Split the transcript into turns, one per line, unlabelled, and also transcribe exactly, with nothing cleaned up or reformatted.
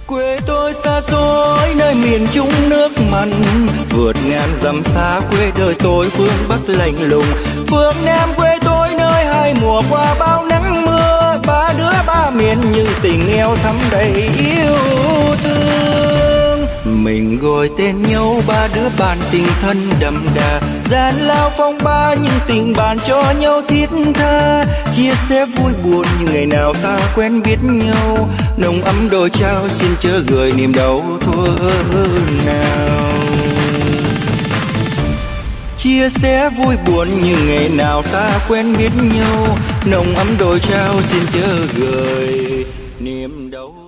Quê tôi xa xôi nơi miền Trung nước mặn, vượt ngàn dặm xa quê đời tôi phương Bắc lạnh lùng. Phương Nam quê tôi nơi hai mùa qua bao nắng mưa, ba đứa ba miền nhưng tình yêu thắm đầy yêu thương. Mình gọi tên nhau ba đứa bạn tình thân đậm đà, gian lao phong ba nhưng tình bạn cho nhau thiết tha. Chia sẻ vui buồn như ngày nào ta quen biết nhau, nồng ấm đôi trao xin chớ gửi niềm đau thương nào. Chia sẻ vui buồn như ngày nào ta quen biết nhau, nồng ấm đôi trao xin chớ gửi niềm đau.